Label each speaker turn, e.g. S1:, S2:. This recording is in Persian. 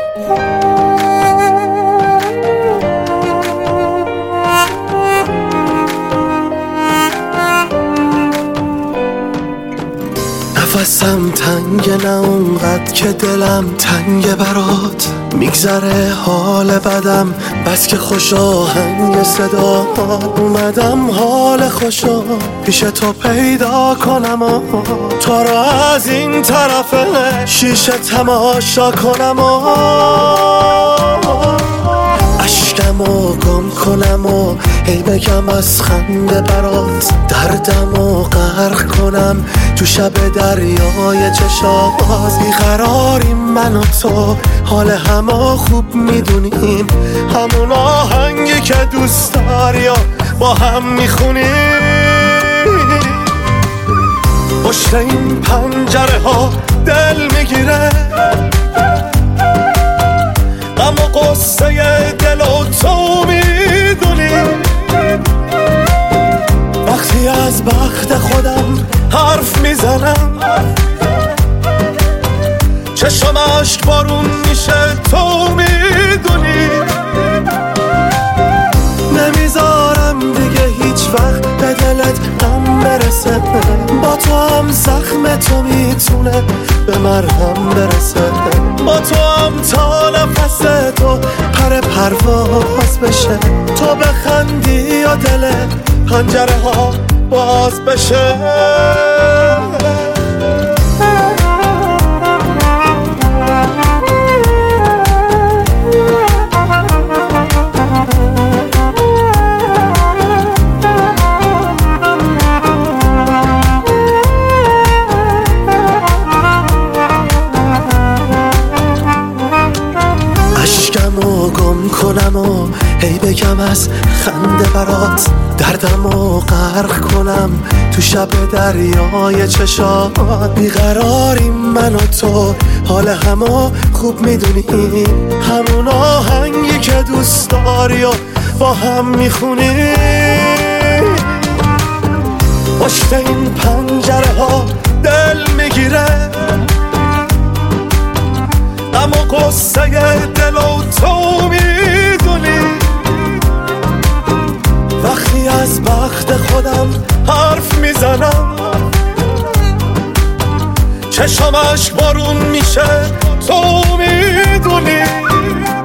S1: نفسم تنگ، نه اونقدر که دلم تنگ برات. میگذره حال بدم بس که خوش آهنگ صدا. اومدم حال خوشا پیش تو پیدا کنم و تو رو از این طرف شیشه تماشا کنم و اشکمو گم کنم و هی بگم از خنده برات. دردمو غرق کنم تو شب دریای چشات. بیقراریم من و تو، حال همو خوب میدونیم. همون آهنگی که دوست داری و با هم میخونیم. پشت این پنجره ها دل میگیره، غم و قصه دل و تو میدونی. وقتی از بخت خودم حرف میزنم، چشم اشک بارون میشه تو میدونی. نمیذارم دیگه هیچ وقت به دلت غم برسه. با تو هم زخم تو میتونه به مرهم برسه. با تو هم تا نفس تو پر پرواز بشه. تو بخندی و دل پنجره ها باز بشه. اشکمو گم کنم و هی بگم از خنده برات. دردمو غرق کنم تو شب دریای چشات. بیقراریم من و تو، حال همو خوب میدونی. همون آهنگی که دوست داری و با هم میخونی. پشت این پنجره ها دل میگیره، غم و قصه دل و تو میدونی. وقتی از بخت خودم حرف میزنم، چشم اشک بارون میشه تو میدونی.